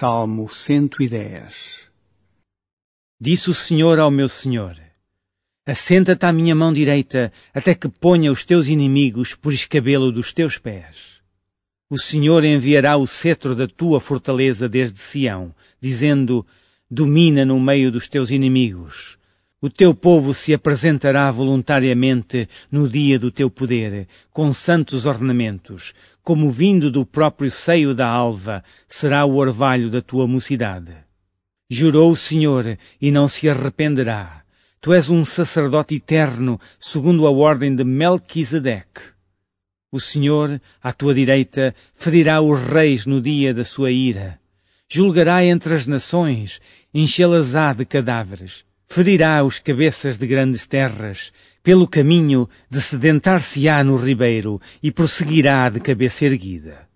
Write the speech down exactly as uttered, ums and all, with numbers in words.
Salmo cento e dez. Disse o Senhor ao meu Senhor: assenta-te à minha mão direita, até que ponha os teus inimigos por escabelo dos teus pés. O Senhor enviará o cetro da tua fortaleza desde Sião, dizendo: domina no meio dos teus inimigos. O teu povo se apresentará voluntariamente no dia do teu poder, com santos ornamentos, como vindo do próprio seio da alva, será o orvalho da tua mocidade. Jurou o Senhor, e não se arrependerá. Tu és um sacerdote eterno, segundo a ordem de Melquisedeque. O Senhor, à tua direita, ferirá os reis no dia da sua ira. Julgará entre as nações, enchê-las-á de cadáveres. Ferirá os cabeças de grandes terras. Pelo caminho, dessedentar-se-á no ribeiro e prosseguirá de cabeça erguida.